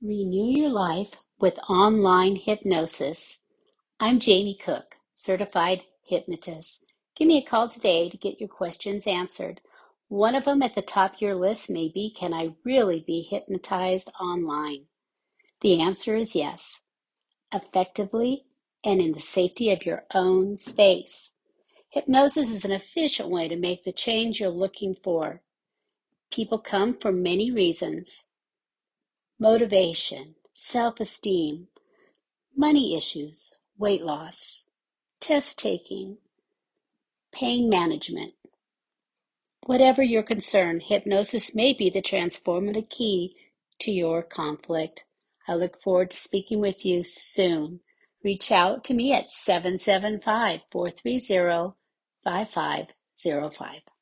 Renew your life with online hypnosis. I'm Jamie Cook, certified hypnotist. Give me a call today to get your questions answered. One of them at the top of your list may be, can I really be hypnotized online? The answer is yes, effectively and in the safety of your own space. Hypnosis is an efficient way to make the change you're looking for. People come for many reasons: motivation, self-esteem, money issues, weight loss, test taking, pain management. Whatever your concern, hypnosis may be the transformative key to your conflict. I look forward to speaking with you soon. Reach out to me at 775-430-5505.